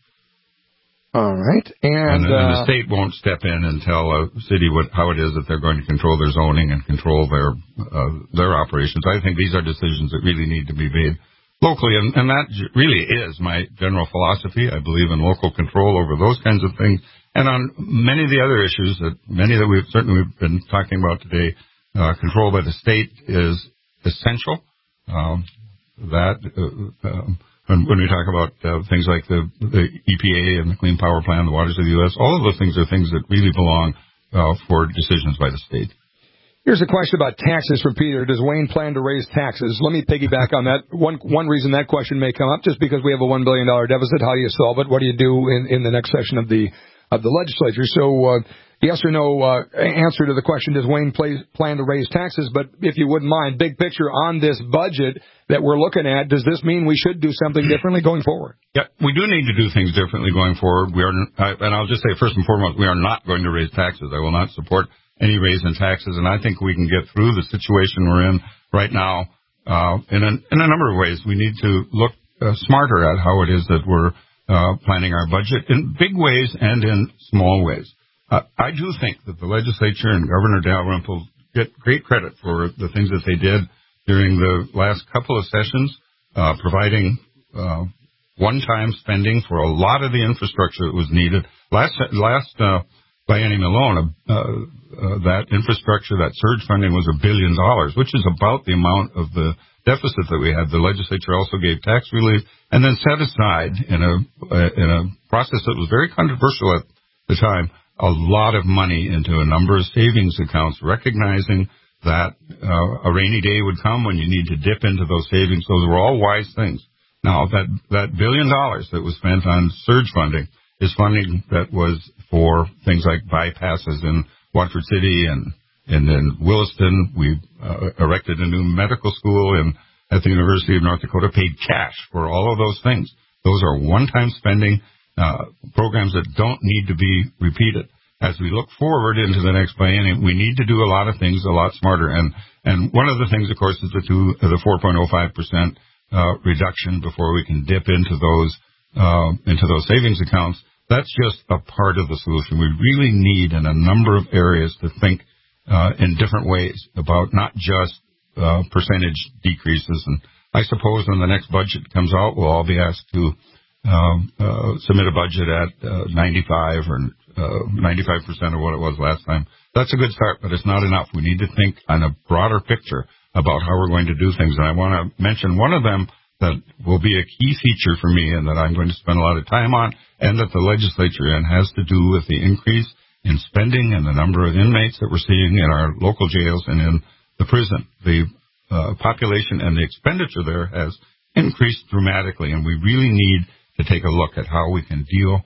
All right. And, and, the, uh, and the state won't step in and tell a city what, how it is that they're going to control their zoning and control their uh, their operations. I think these are decisions that really need to be made locally, and, and that really is my general philosophy. I believe in local control over those kinds of things. And on many of the other issues, that many that we've certainly we've been talking about today, uh, control by the state is essential. Um, that uh, um, when, when we talk about uh, things like the, the E P A and the Clean Power Plan, the waters of the U S, all of those things are things that really belong uh, for decisions by the state. Here's a question about taxes from Peter. Does Wayne plan to raise taxes? Let me piggyback on that. One one reason that question may come up, just because we have a one billion dollars deficit, how do you solve it? What do you do in, in the next session of the of the legislature? So uh, yes or no uh, answer to the question, does Wayne play, plan to raise taxes? But if you wouldn't mind, big picture on this budget that we're looking at, does this mean we should do something differently going forward? Yeah, we do need to do things differently going forward. We are, and I'll just say first and foremost, we are not going to raise taxes. I will not support any raise in taxes, and I think we can get through the situation we're in right now uh, in, a, in a number of ways. We need to look uh, smarter at how it is that we're uh, planning our budget in big ways and in small ways. Uh, I do think that the legislature and Governor Dalrymple get great credit for the things that they did during the last couple of sessions, uh, providing uh, one-time spending for a lot of the infrastructure that was needed. Last last uh, biennium alone, uh, uh, that infrastructure, that surge funding was a billion dollars, which is about the amount of the deficit that we had. The legislature also gave tax relief and then set aside in a uh, in a process that was very controversial at the time, a lot of money into a number of savings accounts, recognizing that uh, a rainy day would come when you need to dip into those savings. Those were all wise things. Now, that, that billion dollars that was spent on surge funding is funding that was for things like bypasses in Watford City and, and in Williston. We uh, erected a new medical school in, at the University of North Dakota, paid cash for all of those things. Those are one-time spending uh, programs that don't need to be repeated. As we look forward into the next biennium, we need to do a lot of things a lot smarter. And, and one of the things, of course, is the two, the four point oh five percent uh, reduction before we can dip into those, uh, into those savings accounts. That's just a part of the solution. We really need in a number of areas to think, uh, in different ways about not just, uh, percentage decreases. And I suppose when the next budget comes out, we'll all be asked to, um, uh, submit a budget at, uh, ninety-five or, uh, ninety-five percent of what it was last time. That's a good start, but it's not enough. We need to think on a broader picture about how we're going to do things. And I want to mention one of them that will be a key feature for me and that I'm going to spend a lot of time on, and that the legislature and has to do with the increase in spending and the number of inmates that we're seeing in our local jails and in the prison. The uh, population and the expenditure there has increased dramatically, and we really need to take a look at how we can deal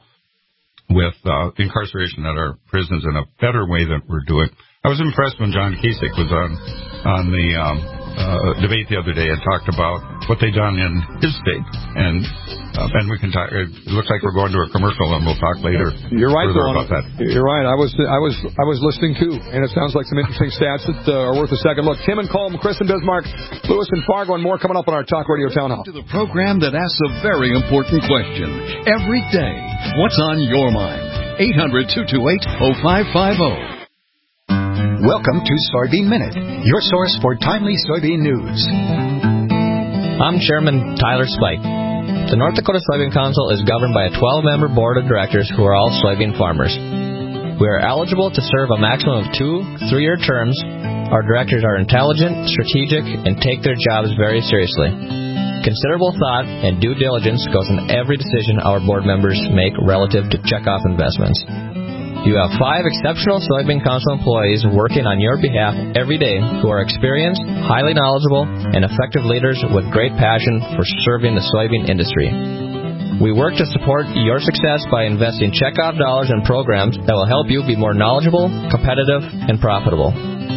with uh, incarceration at our prisons in a better way than we're doing. I was impressed when John Kasich was on on the um, uh, debate the other day and talked about what they've done in his state. And uh, and we can talk. It looks like we're going to a commercial, and we'll talk later. You're right, further Bill. about that. You're right. I was I was I was listening too, and it sounds like some interesting stats that uh, are worth a second look. Tim and Colm, Chris and Bismarck, Lewis and Fargo, and more coming up on our Talk Radio Town Hall. To the program that asks a very important question every day. What's on your mind? eight hundred, two two eight, oh five five oh. Welcome to Soybean Minute, your source for timely soybean news. I'm Chairman Tyler Spike. The North Dakota Soybean Council is governed by a twelve-member board of directors who are all soybean farmers. We are eligible to serve a maximum of two three-year terms. Our directors are intelligent, strategic, and take their jobs very seriously. Considerable thought and due diligence goes in every decision our board members make relative to checkoff investments. You have five exceptional Soybean Council employees working on your behalf every day who are experienced, highly knowledgeable, and effective leaders with great passion for serving the soybean industry. We work to support your success by investing checkoff dollars in programs that will help you be more knowledgeable, competitive, and profitable.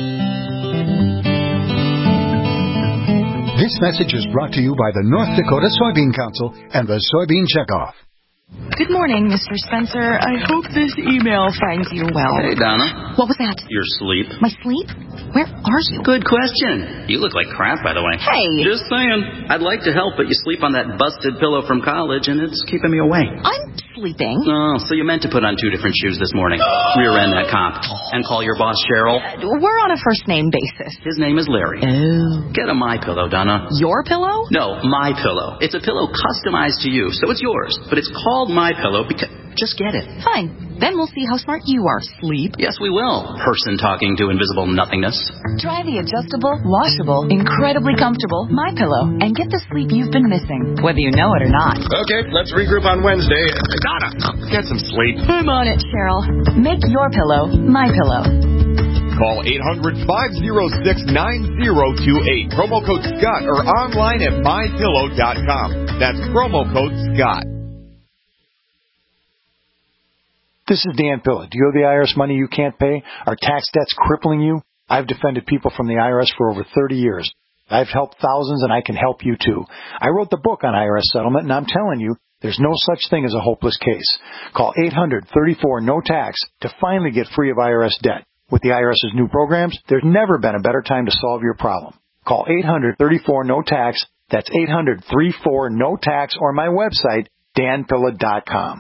This message is brought to you by the North Dakota Soybean Council and the Soybean Checkoff. Good morning, Mister Spencer. I hope this email finds you well. Hey, Donna. What was that? Your sleep. My sleep? Where are you? Good question. You look like crap, by the way. Hey! Just saying. I'd like to help, but you sleep on that busted pillow from college, and it's keeping me awake. I'm sleeping. Oh, so you meant to put on two different shoes this morning. Rear end that cop. And call your boss Cheryl. Uh, we're on a first-name basis. His name is Larry. Oh. Get a My Pillow, Donna. Your pillow? No, My Pillow. It's a pillow customized to you, so it's yours. But it's called My Pillow because... Just get it. Fine. Then we'll see how smart you are, sleep. Yes, we will. Person talking to invisible nothingness. Try the adjustable, washable, incredibly comfortable My Pillow and get the sleep you've been missing, whether you know it or not. Okay, let's regroup on Wednesday. Donna, get some sleep. I'm on it, Cheryl. Make your pillow My Pillow. Call eight hundred, five oh six, nine oh two eight. Promo code Scott or online at my pillow dot com. That's promo code Scott. This is Dan Pilla. Do you owe the I R S money you can't pay? Are tax debts crippling you? I've defended people from the I R S for over thirty years. I've helped thousands, and I can help you too. I wrote the book on I R S settlement, and I'm telling you, there's no such thing as a hopeless case. Call eight hundred, thirty-four, no tax to finally get free of I R S debt. With the IRS's new programs, there's never been a better time to solve your problem. Call eight hundred, thirty-four, no tax. That's eight hundred, thirty-four, no tax, or my website, dan pilla dot com.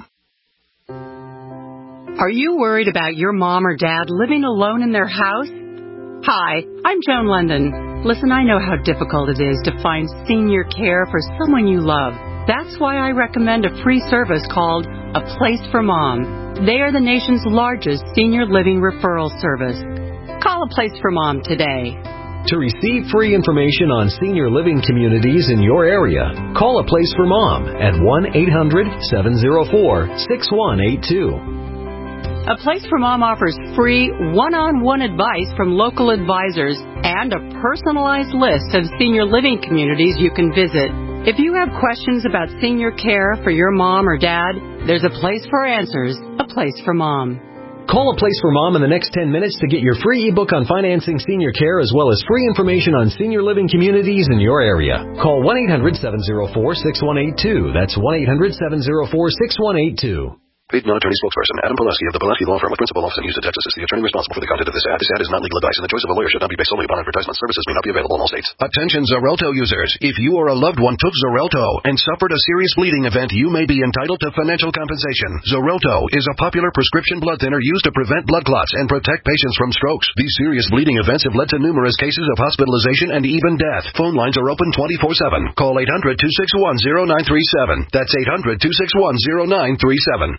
Are you worried about your mom or dad living alone in their house? Hi, I'm Joan London. Listen, I know how difficult it is to find senior care for someone you love. That's why I recommend a free service called A Place for Mom. They are the nation's largest senior living referral service. Call A Place for Mom today. To receive free information on senior living communities in your area, call A Place for Mom at one eight hundred, seven oh four, six one eight two. A Place for Mom offers free one-on-one advice from local advisors and a personalized list of senior living communities you can visit. If you have questions about senior care for your mom or dad, there's a place for answers, A Place for Mom. Call A Place for Mom in the next ten minutes to get your free ebook on financing senior care as well as free information on senior living communities in your area. Call one eight hundred, seven oh four, six one eight two. That's one eight hundred, seven oh four, six one eight two. Paid non-attorney spokesperson Adam Pulaski of the Pulaski Law Firm with principal office in Houston, Texas is the attorney responsible for the content of this ad. This ad is not legal advice, and the choice of a lawyer should not be based solely upon advertisement. Services may not be available in all states. Attention Xarelto users. If you or a loved one took Xarelto and suffered a serious bleeding event, you may be entitled to financial compensation. Xarelto is a popular prescription blood thinner used to prevent blood clots and protect patients from strokes. These serious bleeding events have led to numerous cases of hospitalization and even death. Phone lines are open twenty-four seven. Call eight hundred, two six one, oh nine three seven. That's eight hundred, two six one, oh nine three seven.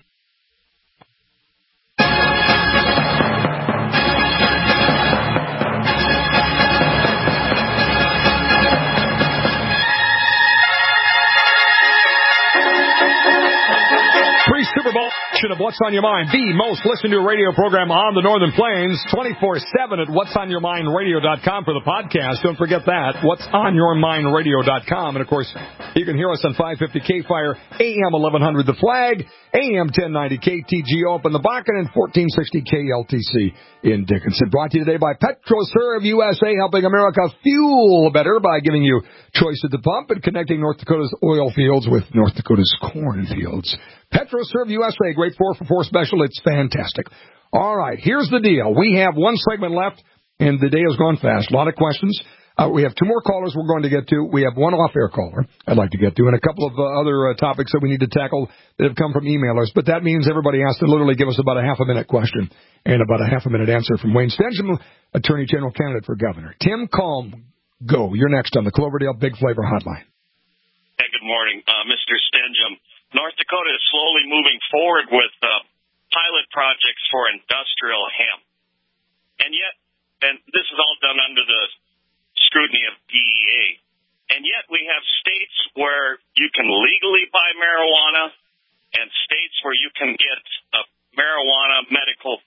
Super Bowl edition of What's on Your Mind, the most listened to radio program on the Northern Plains, twenty-four seven at whats on your mind radio dot com for the podcast. Don't forget that, whats on your mind radio dot com. And, of course, you can hear us on five fifty K Fire, A M eleven hundred The Flag, A M ten ninety K T G O up in the Bakken, and fourteen sixty K L T C in Dickinson. Brought to you today by PetroServe U S A, helping America fuel better by giving you choice at the pump and connecting North Dakota's oil fields with North Dakota's corn fields. PetroServe U S A, great four for four special. It's fantastic. All right, here's the deal. We have one segment left, and the day has gone fast. A lot of questions. Uh, we have two more callers we're going to get to. We have one off-air caller I'd like to get to, and a couple of uh, other uh, topics that we need to tackle that have come from emailers. But that means everybody has to literally give us about a half-a-minute question and about a half-a-minute answer from Wayne Stenjum, Attorney General candidate for governor. Tim Calm, go. You're next on the Cloverdale Big Flavor Hotline. Hey, good morning, uh, Mister Stenjum. North Dakota is slowly moving forward with uh, pilot projects for industrial hemp. And yet, and this is all done under the scrutiny of D E A. And yet we have states where you can legally buy marijuana and states where you can get a marijuana medical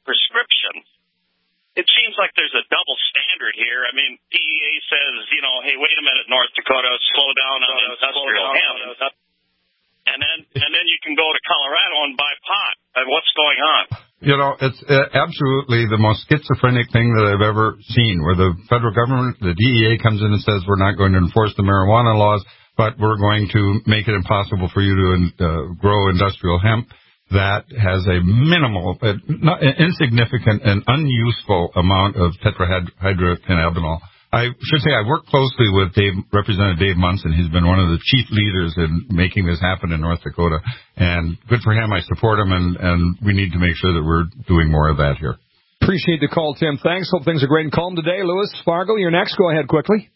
seems like there's a double standard here. I mean, D E A says, you know, hey, wait a minute, North Dakota, slow down on industrial hemp. And then, and then you can go to Colorado and buy pot. Uh, what's going on? You know, it's uh, absolutely the most schizophrenic thing that I've ever seen, where the federal government, the D E A, comes in and says we're not going to enforce the marijuana laws, but we're going to make it impossible for you to uh, grow industrial hemp. That has a minimal, uh, not, insignificant, and unuseful amount of tetrahydrocannabinol. I should say I work closely with Dave, Representative Dave Munson. He's been one of the chief leaders in making this happen in North Dakota. And good for him. I support him, and, and we need to make sure that we're doing more of that here. Appreciate the call, Tim. Thanks. Hope things are great and calm today. Louis Fargo, you're next. Go ahead quickly.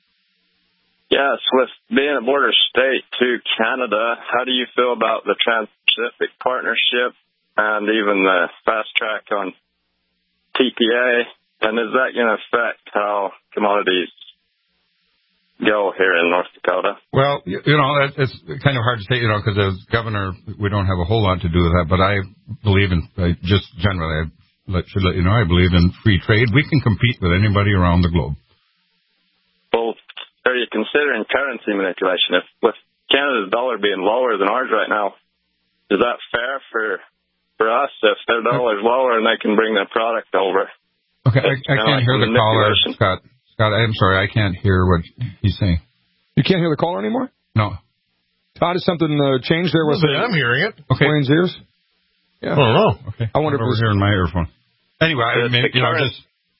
Yes, with being a border state to Canada, how do you feel about the Trans-Pacific Partnership and even the fast track on T P A? And is that going to affect how commodities go here in North Dakota? Well, you, you know, it's kind of hard to say, you know, because as governor, we don't have a whole lot to do with that. But I believe in, I just generally, I should let you know, I believe in free trade. We can compete with anybody around the globe. Well, are you considering currency manipulation? If with Canada's dollar being lower than ours right now, is that fair for for us if their dollar's lower and they can bring their product over? Okay, I, I can't hear the caller, Scott. Scott, I'm sorry, I can't hear what he's saying. You can't hear the caller anymore? No. Todd, has something uh, changed there? With well, I'm hearing it. Okay. Wayne's ears? Yeah. I don't know. Okay. I wonder if it was here in my earphone. Anyway, I mean, you know, just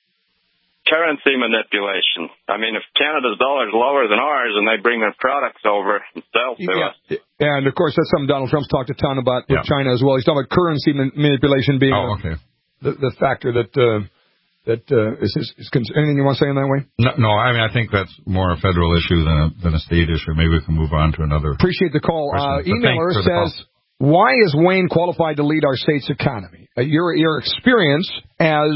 currency manipulation. I mean, if Canada's dollar is lower than ours and they bring their products over and sell to yeah. us. And, of course, that's something Donald Trump's talked a ton about with yeah. China as well. He's talking about currency man- manipulation being oh, a, okay. the, the factor that uh, that uh, is, is, is – anything you want to say in that way? No, no, I mean, I think that's more a federal issue than a, than a state issue. Maybe we can move on to another. Appreciate the call. Uh, emailer says, call. why is Wayne qualified to lead our state's economy? Uh, your, your experience as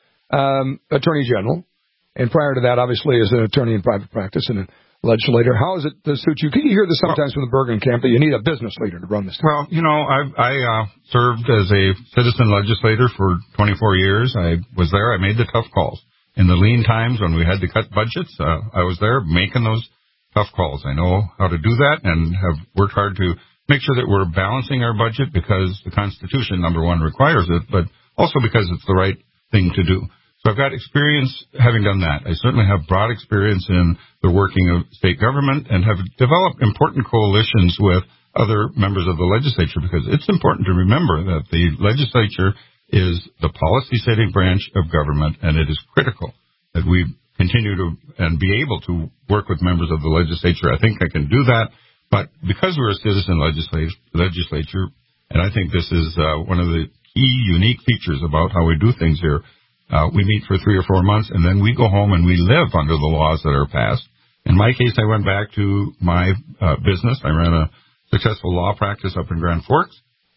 um, Attorney General, and prior to that, obviously, as an attorney in private practice and a legislator, how is it to suit you? Can you hear this sometimes well, from the Bergen camp that you need a business leader to run this? Well, you know, I, I uh, served as a citizen legislator for twenty-four years. I was there. I made the tough calls. In the lean times when we had to cut budgets, uh, I was there making those tough calls. I know how to do that and have worked hard to make sure that we're balancing our budget because the Constitution, number one, requires it, but also because it's the right thing to do. So I've got experience having done that. I certainly have broad experience in the working of state government and have developed important coalitions with other members of the legislature because it's important to remember that the legislature is the policy-setting branch of government, and it is critical that we continue to and be able to work with members of the legislature. I think I can do that, but because we're a citizen legislature, legislature and I think this is uh, one of the key unique features about how we do things here, Uh, we meet for three or four months, and then we go home and we live under the laws that are passed. In my case, I went back to my uh, business. I ran a successful law practice up in Grand Forks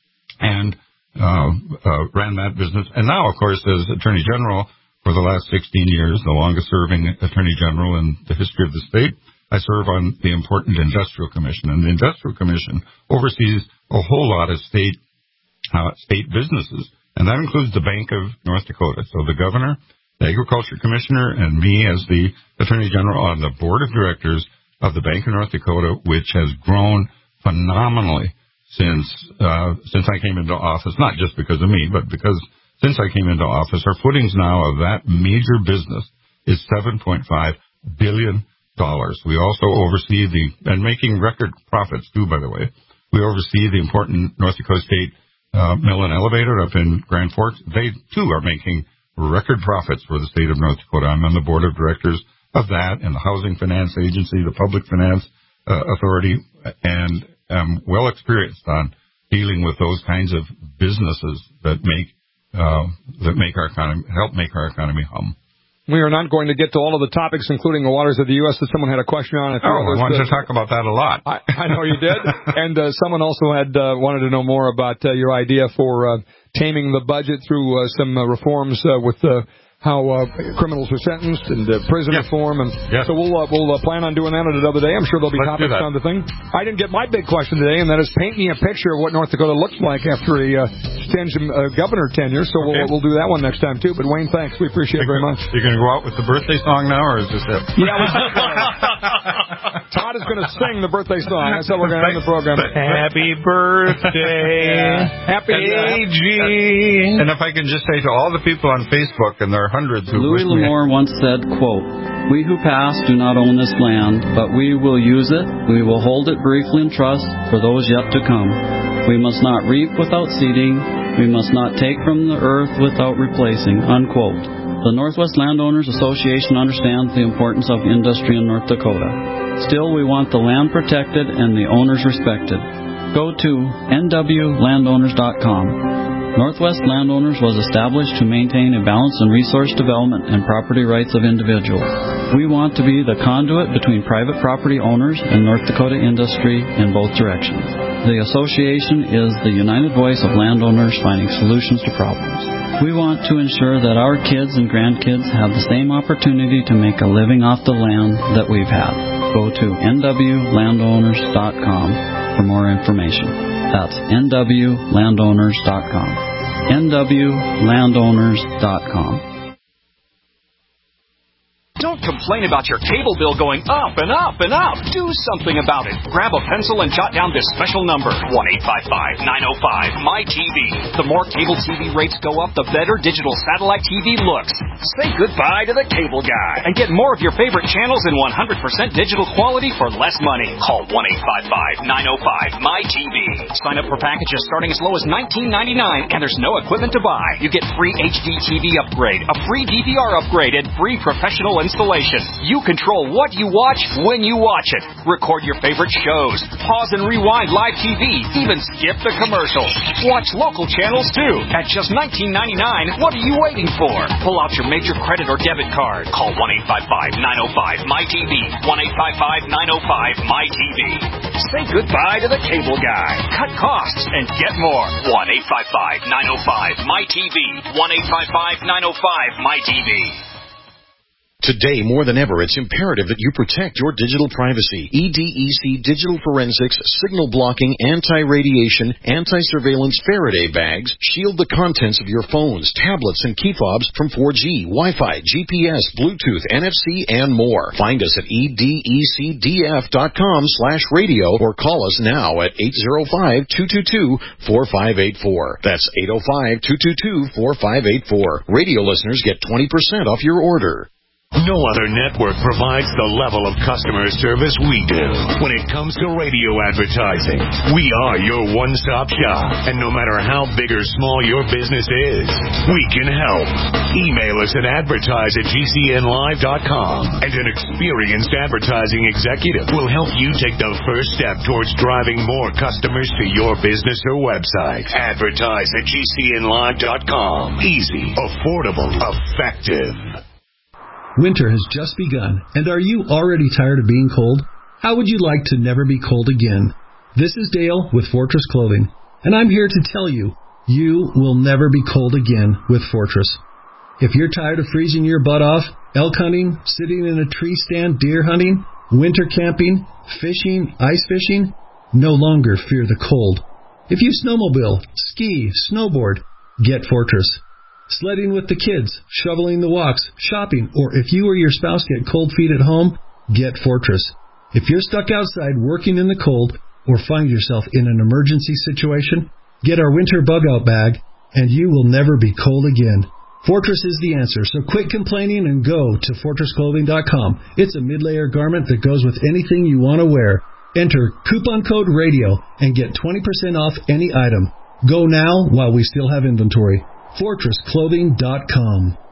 and uh, uh, ran that business. And now, of course, as Attorney General for the last sixteen years, the longest-serving Attorney General in the history of the state, I serve on the important Industrial Commission. And the Industrial Commission oversees a whole lot of state uh, state businesses. And that includes the Bank of North Dakota. So the governor, the agriculture commissioner, and me as the attorney general on the board of directors of the Bank of North Dakota, which has grown phenomenally since uh, since I came into office, not just because of me, but because since I came into office, our footings now of that major business is seven point five billion dollars. We also oversee the, and making record profits too, by the way, we oversee the important North Dakota State Uh, mill and elevator up in Grand Forks. They, too, are making record profits for the state of North Dakota. I'm on the board of directors of that and the Housing Finance Agency, the Public Finance uh, Authority, and am well experienced on dealing with those kinds of businesses that make uh, that make our economy, help make our economy hum. We are not going to get to all of the topics, including the waters of the U S that someone had a question on. Oh, I wanted to talk about that a lot. I, I know you did. And uh, someone also had uh, wanted to know more about uh, your idea for uh, taming the budget through uh, some uh, reforms uh, with uh, how uh, criminals are sentenced and uh, prison yes. reform, and yes. so we'll uh, we'll uh, plan on doing that another day. I'm sure there'll be Let's topics on the thing. I didn't get my big question today, and that is paint me a picture of what North Dakota looks like after a uh, Stenjum uh, governor tenure. So okay. we'll we'll do that one next time too. But Wayne, thanks, we appreciate it very much. You're going to go out with the birthday song now, or is this it? Yeah. Todd is going to sing the birthday song. That's how we're going to end the program. Happy birthday, happy A G. And if I can just say to all the people on Facebook, and there are hundreds who Louis L'Amour once said, quote, "We who pass do not own this land, but we will use it. We will hold it briefly in trust for those yet to come. We must not reap without seeding. We must not take from the earth without replacing," unquote. The Northwest Landowners Association understands the importance of industry in North Dakota. Still, we want the land protected and the owners respected. Go to N W landowners dot com. Northwest Landowners was established to maintain a balance in resource development and property rights of individuals. We want to be the conduit between private property owners and North Dakota industry in both directions. The association is the united voice of landowners finding solutions to problems. We want to ensure that our kids and grandkids have the same opportunity to make a living off the land that we've had. Go to N W landowners dot com for more information. That's N W landowners dot com. N W landowners dot com. Don't complain about your cable bill going up and up and up. Do something about it. Grab a pencil and jot down this special number, one eight five five, nine oh five, M Y T V. The more cable T V rates go up, the better digital satellite T V looks. Say goodbye to the cable guy and get more of your favorite channels in one hundred percent digital quality for less money. Call one eight five five, nine oh five, M Y T V. Sign up for packages starting as low as nineteen ninety-nine, and there's no equipment to buy. You get free H D T V upgrade, a free D V R upgrade, and free professional installation. You control what you watch when you watch it. Record your favorite shows. Pause and rewind live T V. Even skip the commercials. Watch local channels too. At just nineteen ninety-nine, what are you waiting for? Pull out your major credit or debit card. Call one eight five five, nine oh five, M Y T V. one eight five five, nine oh five, M Y T V. Say goodbye to the cable guy. Cut costs and get more. one eight five five, nine oh five, M Y T V. one eight five five, nine oh five, M Y T V. Today, more than ever, it's imperative that you protect your digital privacy. E D E C Digital Forensics, signal blocking, anti-radiation, anti-surveillance Faraday bags shield the contents of your phones, tablets, and key fobs from four G, Wi-Fi, G P S, Bluetooth, N F C, and more. Find us at E D E C D F dot com slash radio or call us now at eight oh five, two two two, four five eight four. That's eight oh five, two two two, four five eight four. Radio listeners get twenty percent off your order. No other network provides the level of customer service we do when it comes to radio advertising. We are your one-stop shop, and no matter how big or small your business is, we can help. Email us at advertise at G C N live dot com, and an experienced advertising executive will help you take the first step towards driving more customers to your business or website. Advertise at G C N live dot com. Easy, affordable, effective. Winter has just begun, and are you already tired of being cold? How would you like to never be cold again? This is Dale with Fortress Clothing, and I'm here to tell you, you will never be cold again with Fortress. If you're tired of freezing your butt off, elk hunting, sitting in a tree stand, deer hunting, winter camping, fishing, ice fishing, no longer fear the cold. If you snowmobile, ski, snowboard, get Fortress. Sledding with the kids, shoveling the walks, shopping, or if you or your spouse get cold feet at home, get Fortress. If you're stuck outside working in the cold or find yourself in an emergency situation, get our winter bug-out bag, and you will never be cold again. Fortress is the answer, so quit complaining and go to fortress clothing dot com. It's a mid-layer garment that goes with anything you want to wear. Enter coupon code RADIO and get twenty percent off any item. Go now while we still have inventory. fortress clothing dot com.